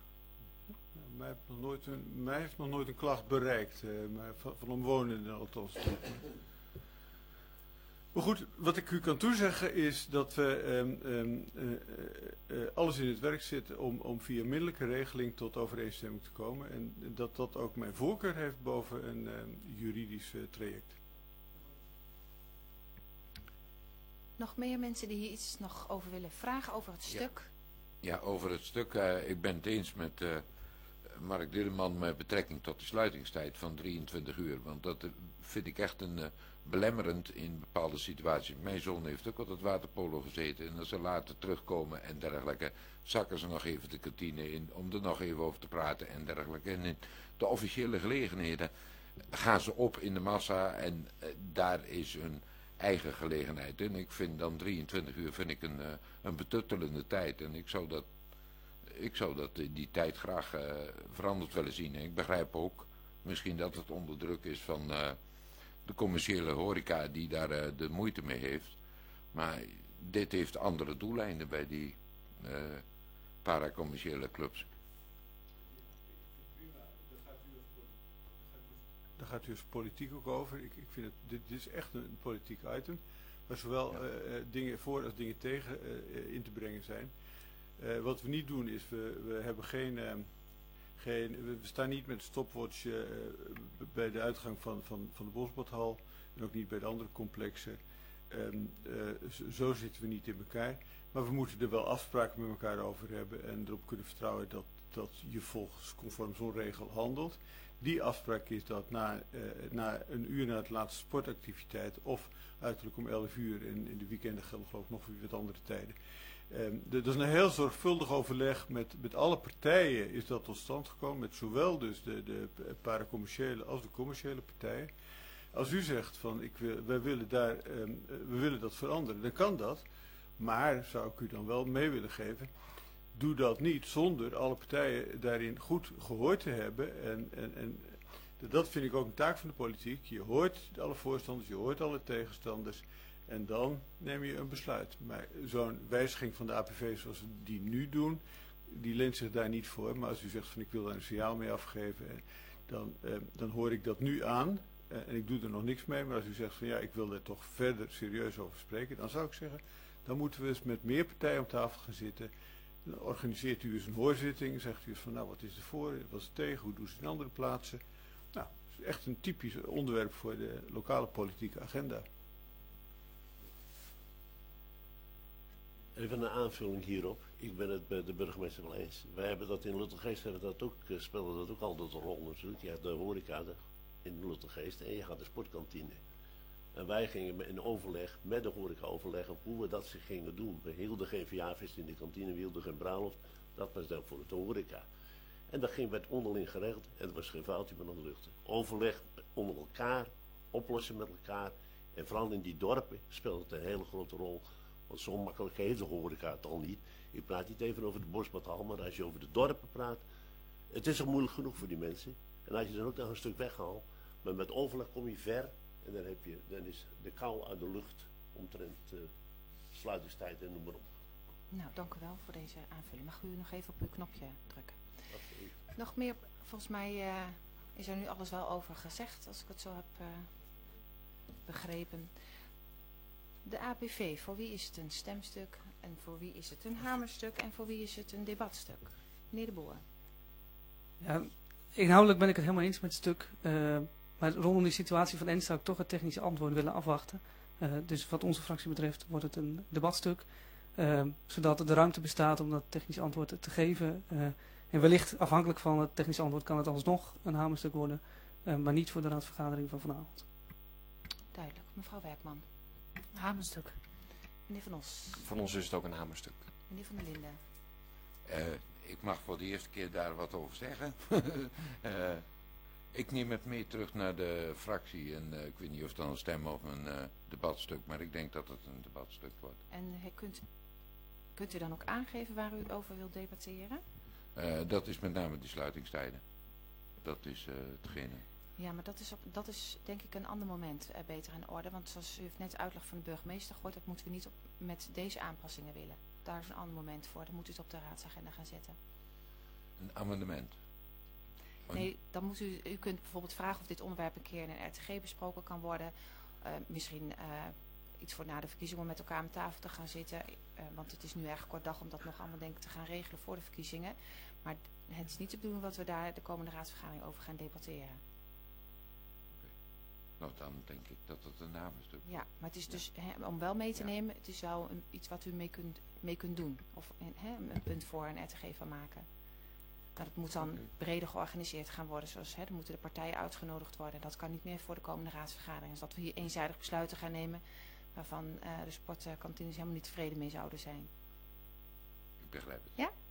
Mij heeft nog nooit een klacht bereikt. Maar van omwonenden althans. Maar goed, wat ik u kan toezeggen is dat we alles in het werk zetten om via middelijke regeling tot overeenstemming te komen. En dat ook mijn voorkeur heeft boven een juridisch traject. Nog meer mensen die hier iets nog over willen vragen over het stuk? Ja, over het stuk. Ik ben het eens met Mark Dillerman met betrekking tot de sluitingstijd van 23 uur. Want dat vind ik echt belemmerend in bepaalde situaties. Mijn zoon heeft ook op het waterpolo gezeten. En als ze later terugkomen en dergelijke, zakken ze nog even de kantine in om er nog even over te praten en dergelijke. En in de officiële gelegenheden gaan ze op in de massa en daar is een eigen gelegenheid. En ik vind dan 23 uur vind ik een betuttelende tijd. En ik zou dat die tijd graag veranderd willen zien. En ik begrijp ook misschien dat het onder druk is van de commerciële horeca die daar de moeite mee heeft. Maar dit heeft andere doeleinden bij die paracommerciële clubs. Daar gaat u als politiek ook over. Ik vind het, dit is echt een politiek item. Waar zowel dingen voor als dingen tegen in te brengen zijn. Wat we niet doen is, we hebben we staan niet met stopwatch bij de uitgang van de Bosbadhal. En ook niet bij de andere complexen. Zo zitten we niet in elkaar. Maar we moeten er wel afspraken met elkaar over hebben. En erop kunnen vertrouwen dat je volgens conform zo'n regel handelt. Die afspraak is dat na een uur na de laatste sportactiviteit of uiterlijk om 11 uur en in de weekenden geldt geloof ik nog weer wat andere tijden. Dat is een heel zorgvuldig overleg met alle partijen is dat tot stand gekomen. Met zowel dus de paracommerciële als de commerciële partijen. Als u zegt van we willen dat veranderen, dan kan dat. Maar zou ik u dan wel mee willen geven, doe dat niet zonder alle partijen daarin goed gehoord te hebben Dat vind ik ook een taak van de politiek. Je hoort alle voorstanders, je hoort alle tegenstanders. En dan neem je een besluit. Maar zo'n wijziging van de APV zoals we die nu doen, die leent zich daar niet voor. Maar als u zegt van ik wil daar een signaal mee afgeven, dan hoor ik dat nu aan. En ik doe er nog niks mee. Maar als u zegt van ja, ik wil er toch verder serieus over spreken, dan zou ik zeggen, dan moeten we eens met meer partijen om tafel gaan zitten. Dan organiseert u eens een hoorzitting. Zegt u eens van nou, wat is er voor, wat is er tegen, hoe doen ze het in andere plaatsen. Nou, het is echt een typisch onderwerp voor de lokale politieke agenda. Even een aanvulling hierop. Ik ben het bij de burgemeester wel eens. Wij hebben dat in Luttelgeest, speelde dat ook altijd een rol natuurlijk. Je hebt de horeca in Luttelgeest en je gaat de sportkantine. En wij gingen in overleg, met de horeca overleggen hoe we dat zich gingen doen. We hielden geen verjaarfeest in de kantine, we hielden geen bruiloft. Dat was dan voor de horeca. En dat werd onderling geregeld en er was geen foutje meer aan de lucht. Overleg onder elkaar, oplossen met elkaar. En vooral in die dorpen speelt het een hele grote rol. Want zo makkelijk heeft de horeca het al niet. Ik praat niet even over de Bosbadhal, maar als je over de dorpen praat, het is al moeilijk genoeg voor die mensen. En als je dan ook nog een stuk weghaalt, maar met overleg kom je ver en dan is de kou uit de lucht omtrent sluitingstijd en noem maar op. Nou, dank u wel voor deze aanvulling. Mag u nog even op uw knopje drukken? Nog meer, volgens mij is er nu alles wel over gezegd, als ik het zo heb begrepen. De APV, voor wie is het een stemstuk en voor wie is het een hamerstuk en voor wie is het een debatstuk? Meneer De Boer. Ja, inhoudelijk ben ik het helemaal eens met het stuk. Maar rondom die situatie van Enst zou ik toch het technische antwoord willen afwachten. Dus wat onze fractie betreft wordt het een debatstuk. Zodat er de ruimte bestaat om dat technische antwoord te geven. En wellicht afhankelijk van het technische antwoord kan het alsnog een hamerstuk worden. Maar niet voor de raadsvergadering van vanavond. Duidelijk. Mevrouw Werkman. Hamerstuk. Meneer Van Os. Van ons is het ook een hamerstuk. Meneer Van der Linden. Ik mag voor de eerste keer daar wat over zeggen. Ik neem het mee terug naar de fractie. En ik weet niet of het dan een stem of een debatstuk. Maar ik denk dat het een debatstuk wordt. En kunt u dan ook aangeven waar u over wilt debatteren? Dat is met name de sluitingstijden. Dat is hetgene. Ja, maar dat is denk ik een ander moment beter in orde. Want zoals u heeft net uitleg van de burgemeester gehoord, dat moeten we niet met deze aanpassingen willen. Daar is een ander moment voor. Dan moet u het op de raadsagenda gaan zetten. Een amendement? Nee, dan moet u kunt bijvoorbeeld vragen of dit onderwerp een keer in een RTG besproken kan worden. Misschien iets voor na de verkiezingen om met elkaar aan tafel te gaan zitten. Want het is nu erg kort dag om dat nog allemaal denk ik te gaan regelen voor de verkiezingen. Maar het is niet de bedoeling dat we daar de komende raadsvergadering over gaan debatteren. Nou, dan denk ik dat het een hamerstuk is. Ja, maar het is dus, om wel mee te nemen, het is wel iets wat u mee kunt doen. Of een punt voor een RTG van maken. Maar dat moet dan breder georganiseerd gaan worden. Zoals, dan moeten de partijen uitgenodigd worden. Dat kan niet meer voor de komende raadsvergadering. Dus dat we hier eenzijdig besluiten gaan nemen waarvan de sportkantines helemaal niet tevreden mee zouden zijn. Ik begrijp het. Ja?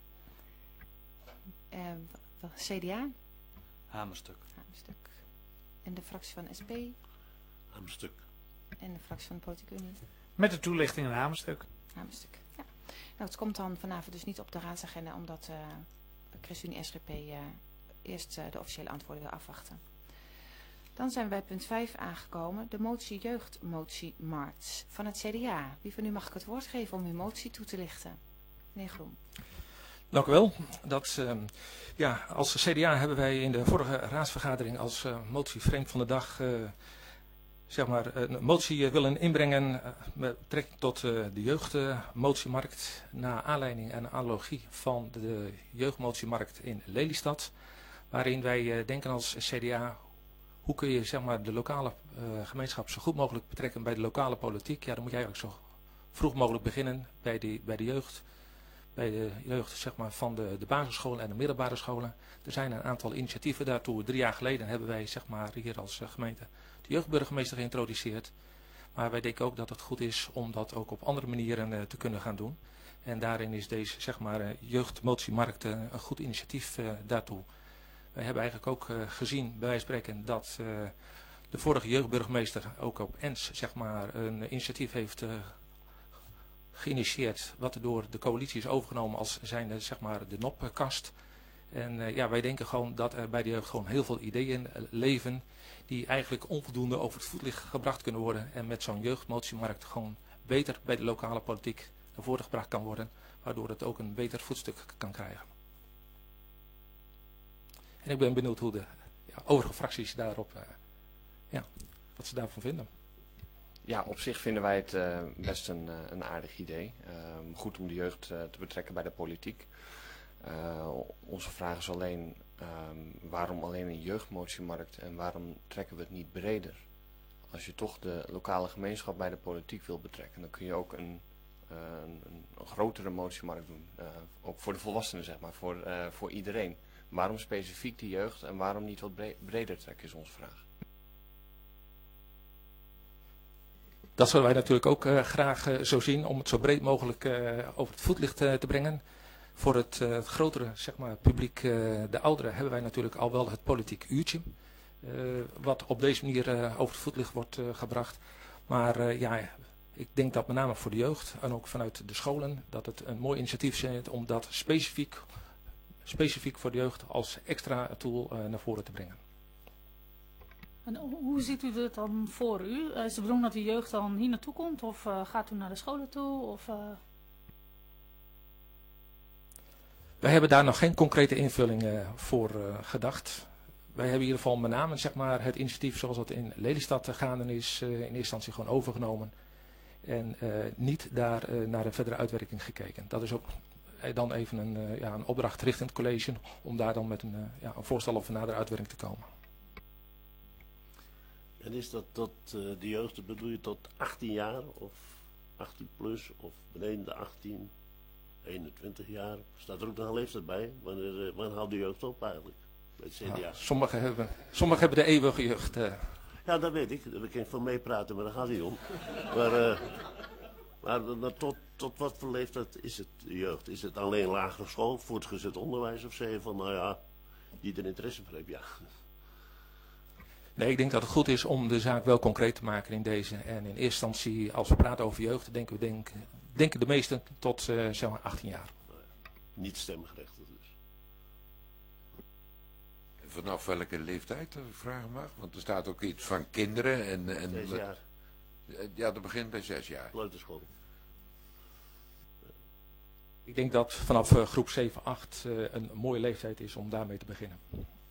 CDA? Hamerstuk. Hamerstuk. En de fractie van SP? Hamerstuk. En de fractie van de Politieke Unie? Met de toelichting een hamerstuk. Hamerstuk, ja. Nou, het komt dan vanavond dus niet op de raadsagenda, omdat de ChristenUnie SGP eerst de officiële antwoorden wil afwachten. Dan zijn we bij punt 5 aangekomen, de motie jeugdmotiemarkt van het CDA. Wie van u mag ik het woord geven om uw motie toe te lichten? Meneer Groen. Dank u wel. Als CDA hebben wij in de vorige raadsvergadering als motie vreemd van de dag een motie willen inbrengen met betrekking tot de jeugdmotiemarkt naar aanleiding en analogie van de jeugdmotiemarkt in Lelystad. Waarin wij denken als CDA, hoe kun je de lokale gemeenschap zo goed mogelijk betrekken bij de lokale politiek. Ja, dan moet je eigenlijk zo vroeg mogelijk beginnen bij de jeugd. Bij de jeugd van de basisscholen en de middelbare scholen. Er zijn een aantal initiatieven daartoe. 3 jaar geleden hebben wij hier als gemeente de jeugdburgemeester geïntroduceerd. Maar wij denken ook dat het goed is om dat ook op andere manieren te kunnen gaan doen. En daarin is deze jeugdmotiemarkt een goed initiatief daartoe. Wij hebben eigenlijk ook gezien, bij wijze van spreken, dat de vorige jeugdburgemeester ook op Ens een initiatief heeft geïnitieerd, wat door de coalitie is overgenomen als zijnde de NOP-kast. En wij denken gewoon dat er bij de jeugd gewoon heel veel ideeën leven die eigenlijk onvoldoende over het voetlicht gebracht kunnen worden. En met zo'n jeugdmotiemarkt gewoon beter bij de lokale politiek naar voren gebracht kan worden. Waardoor het ook een beter voetstuk kan krijgen. En ik ben benieuwd hoe de overige fracties daarop, wat ze daarvan vinden. Ja, op zich vinden wij het best een aardig idee. Goed om de jeugd te betrekken bij de politiek. Onze vraag is alleen, waarom alleen een jeugdmotiemarkt en waarom trekken we het niet breder? Als je toch de lokale gemeenschap bij de politiek wil betrekken, dan kun je ook een grotere motiemarkt doen. Ook voor de volwassenen, zeg maar, voor iedereen. Waarom specifiek de jeugd en waarom niet wat breder trekken is onze vraag. Dat zullen wij natuurlijk ook graag zo zien om het zo breed mogelijk over het voetlicht te brengen. Voor het grotere publiek, de ouderen, hebben wij natuurlijk al wel het politiek uurtje. Wat op deze manier over het voetlicht wordt gebracht. Maar ik denk dat met name voor de jeugd en ook vanuit de scholen dat het een mooi initiatief is om dat specifiek voor de jeugd als extra tool naar voren te brengen. En hoe ziet u dit dan voor u? Is de bedoeling dat de jeugd dan hier naartoe komt of gaat u naar de scholen toe? Of, Wij hebben daar nog geen concrete invulling voor gedacht. Wij hebben in ieder geval met name het initiatief zoals dat in Lelystad gaande is in eerste instantie gewoon overgenomen. En niet daar naar een verdere uitwerking gekeken. Dat is ook dan even een opdracht richting het college om daar dan met een voorstel of een nadere uitwerking te komen. En is dat de jeugd, bedoel je tot 18 jaar of 18 plus of beneden de 18, 21 jaar? Staat er ook nog een leeftijd bij? Wanneer houdt de jeugd op eigenlijk? Bij het CDA? Ja, sommigen hebben de eeuwige jeugd. Ja, dat weet ik. Daar kan ik van meepraten, maar daar gaat het niet om. Maar tot wat voor leeftijd is het de jeugd? Is het alleen lagere school, voortgezet onderwijs of zeg je van, die er interesse voor heeft, ja. Nee, ik denk dat het goed is om de zaak wel concreet te maken in deze. En in eerste instantie, als we praten over jeugd, denken de meesten tot 18 jaar. Niet stemgerechtigd dus. Vanaf welke leeftijd, als ik vragen mag? Want er staat ook iets van kinderen en 6 jaar. Ja, dat begint bij 6 jaar. Kleuterschool. Ik denk dat vanaf groep 7, 8 een mooie leeftijd is om daarmee te beginnen.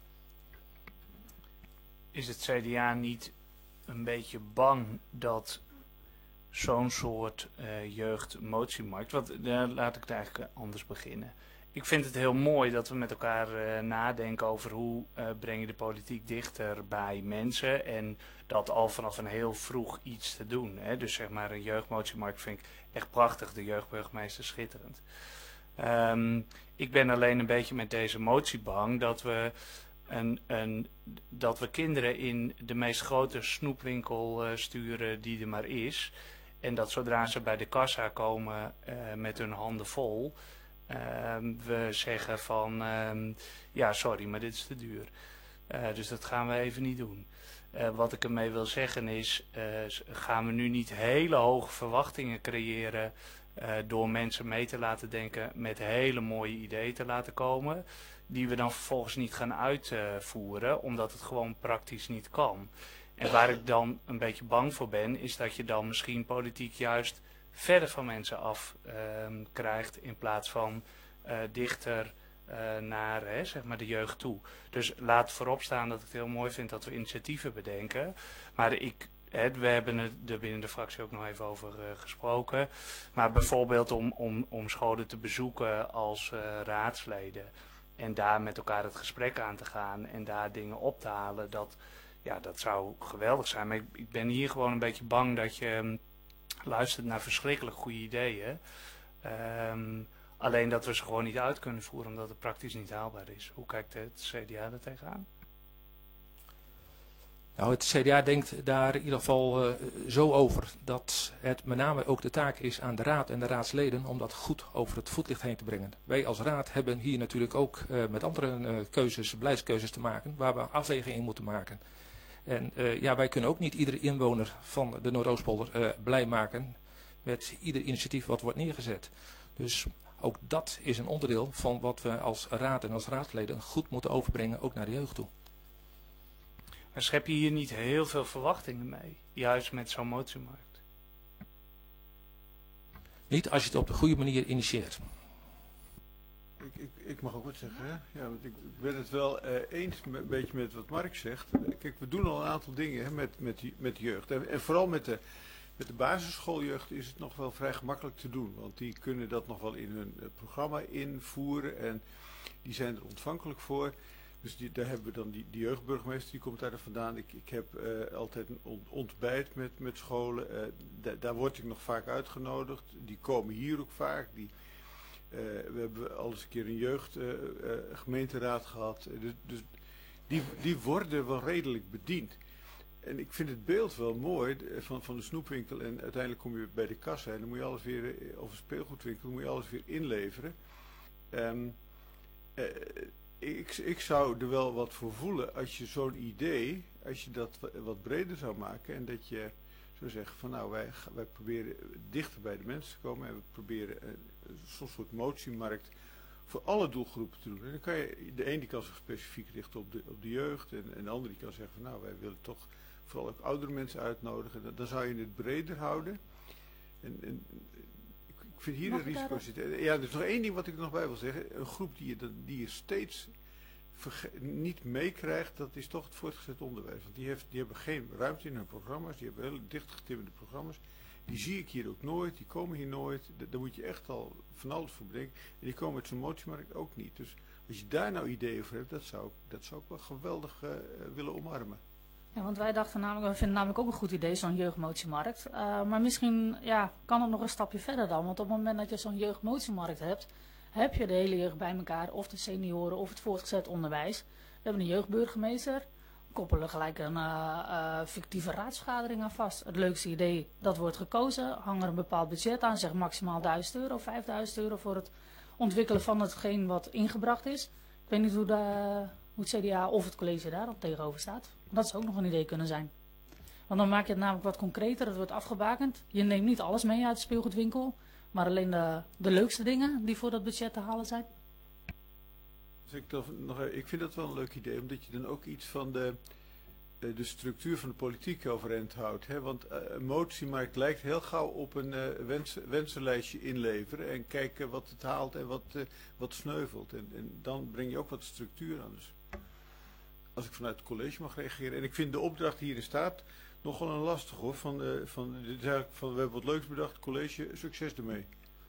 Is het CDA niet een beetje bang dat zo'n soort jeugdmotiemarkt, laat ik het eigenlijk anders beginnen. Ik vind het heel mooi dat we met elkaar nadenken over hoe breng je de politiek dichter bij mensen en dat al vanaf een heel vroeg iets te doen. Hè? Dus zeg maar een jeugdmotiemarkt vind ik echt prachtig, de jeugdburgemeester schitterend. Ik ben alleen een beetje met deze motie bang dat we dat we kinderen in de meest grote snoepwinkel sturen die er maar is. En dat zodra ze bij de kassa komen met hun handen vol, we zeggen van, ja sorry, maar dit is te duur. Dus dat gaan we even niet doen. Wat ik ermee wil zeggen is, gaan we nu niet hele hoge verwachtingen creëren door mensen mee te laten denken met hele mooie ideeën te laten komen, die we dan vervolgens niet gaan uitvoeren, omdat het gewoon praktisch niet kan. En waar ik dan een beetje bang voor ben, is dat je dan misschien politiek juist verder van mensen af krijgt, in plaats van dichter naar zeg maar de jeugd toe. Dus laat voorop staan dat ik het heel mooi vind dat we initiatieven bedenken. Maar we hebben het er binnen de fractie ook nog even over gesproken. Maar bijvoorbeeld om scholen te bezoeken als raadsleden. En daar met elkaar het gesprek aan te gaan en daar dingen op te halen. Dat zou geweldig zijn. Maar ik ben hier gewoon een beetje bang dat je luistert naar verschrikkelijk goede ideeën. Alleen dat we ze gewoon niet uit kunnen voeren omdat het praktisch niet haalbaar is. Hoe kijkt het CDA er tegenaan? Nou, het CDA denkt daar in ieder geval zo over dat het met name ook de taak is aan de raad en de raadsleden om dat goed over het voetlicht heen te brengen. Wij als raad hebben hier natuurlijk ook met andere beleidskeuzes te maken waar we afwegingen in moeten maken. En wij kunnen ook niet iedere inwoner van de Noordoostpolder blij maken met ieder initiatief wat wordt neergezet. Dus Ook dat is een onderdeel van wat we als raad en als raadsleden goed moeten overbrengen, ook naar de jeugd toe. Maar schep je hier niet heel veel verwachtingen mee, juist met zo'n motiemarkt? Niet als je het op de goede manier initieert. Ik mag ook wat zeggen, hè? Ja, want ik ben het wel eens een beetje met wat Mark zegt. Kijk, we doen al een aantal dingen, hè, met de jeugd. En vooral met de basisschooljeugd is het nog wel vrij gemakkelijk te doen. Want die kunnen dat nog wel in hun programma invoeren en die zijn er ontvankelijk voor. Dus daar hebben we dan die jeugdburgemeester, die komt daar vandaan. Ik heb altijd een ontbijt met scholen. Daar word ik nog vaak uitgenodigd. Die komen hier ook vaak. We hebben al eens een keer een jeugdgemeenteraad gehad. Dus die worden wel redelijk bediend. En ik vind het beeld wel mooi van de snoepwinkel en uiteindelijk kom je bij de kassa en dan moet je alles weer, of een speelgoedwinkel, dan moet je alles weer inleveren. Ik zou er wel wat voor voelen als je zo'n idee, als je dat wat breder zou maken en dat je zou zeggen van nou wij proberen dichter bij de mensen te komen en we proberen zo'n soort motiemarkt voor alle doelgroepen te doen. En dan kan je, de een die kan zich specifiek richten op de jeugd en de ander die kan zeggen van nou wij willen toch vooral ook oudere mensen uitnodigen. Dan zou je het breder houden. En ik vind hier een risico zitten. Ja, er is nog één ding wat ik er nog bij wil zeggen. Een groep die je steeds niet meekrijgt, dat is toch het voortgezet onderwijs. Want die hebben geen ruimte in hun programma's. Die hebben hele dichtgetimmerde programma's. Die zie ik hier ook nooit. Die komen hier nooit. Daar moet je echt al van alles voor bedenken. En die komen met zo'n motiemarkt ook niet. Dus als je daar nou ideeën voor hebt, dat zou ik wel geweldig willen omarmen. Ja, want wij dachten namelijk, we vinden namelijk ook een goed idee, zo'n jeugdmotiemarkt. Maar misschien kan het nog een stapje verder dan. Want op het moment dat je zo'n jeugdmotiemarkt hebt, heb je de hele jeugd bij elkaar, of de senioren, of het voortgezet onderwijs. We hebben een jeugdburgemeester, koppelen gelijk een fictieve raadsvergadering aan vast. Het leukste idee, dat wordt gekozen, hang er een bepaald budget aan, zeg maximaal €1.000, €5.000 voor het ontwikkelen van hetgeen wat ingebracht is. Ik weet niet hoe het CDA of het college daar dan tegenover staat. Dat zou ook nog een idee kunnen zijn. Want dan maak je het namelijk wat concreter, het wordt afgebakend. Je neemt niet alles mee uit de speelgoedwinkel, maar alleen de leukste dingen die voor dat budget te halen zijn. Dus ik vind dat wel een leuk idee, omdat je dan ook iets van de structuur van de politiek overeind houdt. Hè? Want een motiemarkt lijkt heel gauw op een wensenlijstje inleveren en kijken wat het haalt en wat sneuvelt. En dan breng je ook wat structuur aan. Dus als ik vanuit het college mag reageren. En ik vind de opdracht die hierin staat nogal een lastig hoor. We hebben wat leuks bedacht, college, succes ermee.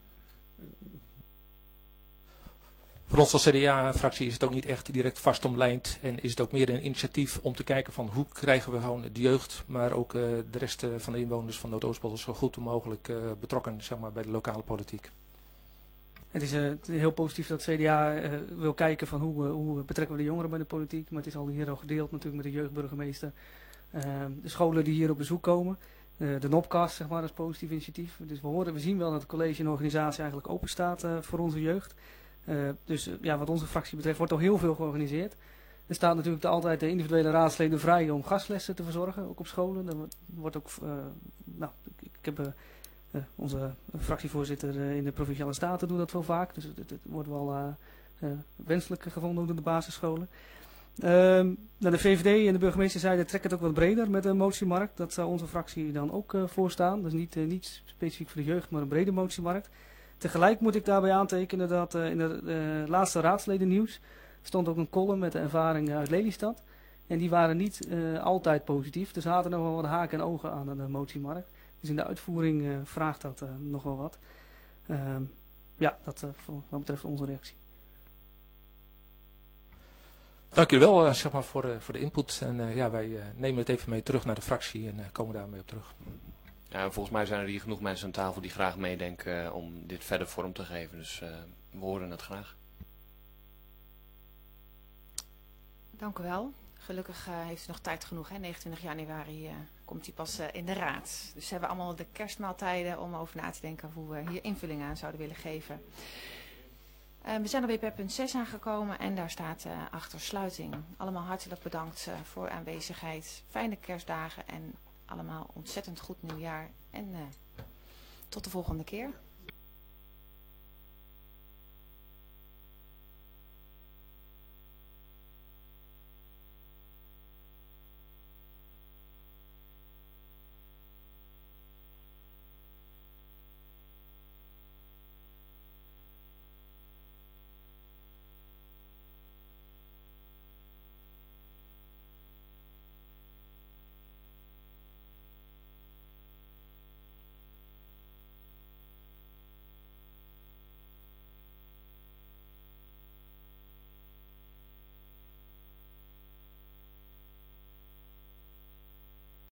Voor ons als CDA-fractie is het ook niet echt direct vast omlijnd en is het ook meer een initiatief om te kijken van hoe krijgen we gewoon de jeugd, maar ook de rest van de inwoners van Noordoostpolder zo goed mogelijk betrokken zeg maar, bij de lokale politiek. Het is heel positief dat het CDA wil kijken van hoe betrekken we de jongeren bij de politiek. Maar het is al hier al gedeeld natuurlijk met de jeugdburgemeester. De scholen die hier op bezoek komen. De NOPCAST, zeg maar, dat is een positief initiatief. Dus we zien wel dat het college en de organisatie eigenlijk open staat voor onze jeugd. Dus wat onze fractie betreft wordt al heel veel georganiseerd. Er staat natuurlijk altijd de individuele raadsleden vrij om gastlessen te verzorgen, ook op scholen. Dan wordt ook, ik heb onze fractievoorzitter in de Provinciale Staten doet dat wel vaak. Dus het wordt wel wenselijk gevonden door de basisscholen. De VVD en de burgemeester zeiden trekken het ook wat breder met een motiemarkt. Dat zou onze fractie dan ook voorstaan. Dus niet specifiek voor de jeugd, maar een brede motiemarkt. Tegelijk moet ik daarbij aantekenen dat in de laatste raadsledennieuws stond ook een column met de ervaringen uit Lelystad. En die waren niet altijd positief. Dus zaten nog wel wat haken en ogen aan de motiemarkt. Dus in de uitvoering vraagt dat nog wel wat. Dat wat betreft onze reactie. Dank jullie wel voor de input. En wij nemen het even mee terug naar de fractie en komen daarmee op terug. Ja, volgens mij zijn er hier genoeg mensen aan tafel die graag meedenken om dit verder vorm te geven. Dus we horen het graag. Dank u wel. Gelukkig heeft u nog tijd genoeg. Hè? 29 januari komt hij pas in de raad. Dus we hebben allemaal de kerstmaaltijden om over na te denken hoe we hier invulling aan zouden willen geven. We zijn alweer bij punt 6 aangekomen en daar staat achter sluiting. Allemaal hartelijk bedankt voor aanwezigheid. Fijne kerstdagen en allemaal ontzettend goed nieuwjaar. En tot de volgende keer.